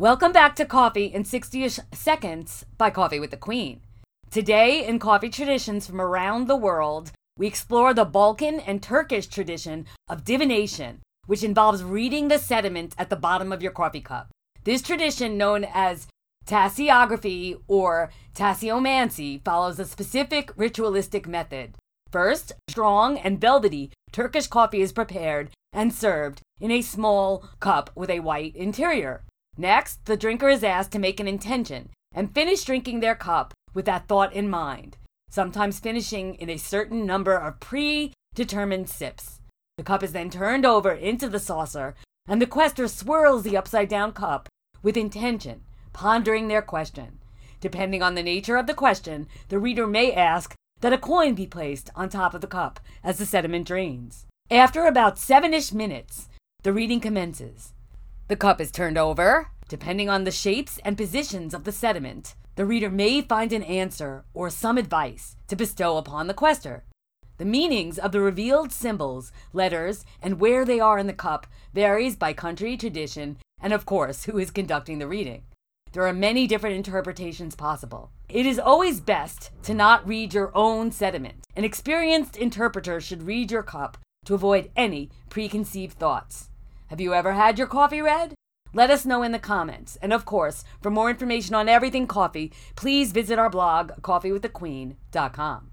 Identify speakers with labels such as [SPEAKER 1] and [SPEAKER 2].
[SPEAKER 1] Welcome back to Coffee in 60-ish Seconds by Coffee with the Queen. Today, in coffee traditions from around the world, we explore the Balkan and Turkish tradition of divination, which involves reading the sediment at the bottom of your coffee cup. This tradition, known as tasseography or tasseomancy, follows a specific ritualistic method. First, strong and velvety Turkish coffee is prepared and served in a small cup with a white interior. Next, the drinker is asked to make an intention and finish drinking their cup with that thought in mind, sometimes finishing in a certain number of predetermined sips. The cup is then turned over into the saucer, and the quester swirls the upside-down cup with intention, pondering their question. Depending on the nature of the question, the reader may ask that a coin be placed on top of the cup as the sediment drains. After about 7-ish minutes, the reading commences. The cup is turned over. Depending on the shapes and positions of the sediment, the reader may find an answer or some advice to bestow upon the quester. The meanings of the revealed symbols, letters, and where they are in the cup varies by country, tradition, and of course, who is conducting the reading. There are many different interpretations possible. It is always best to not read your own sediment. An experienced interpreter should read your cup to avoid any preconceived thoughts. Have you ever had your coffee read? Let us know in the comments. And of course, for more information on everything coffee, please visit our blog, coffeewiththequeen.com.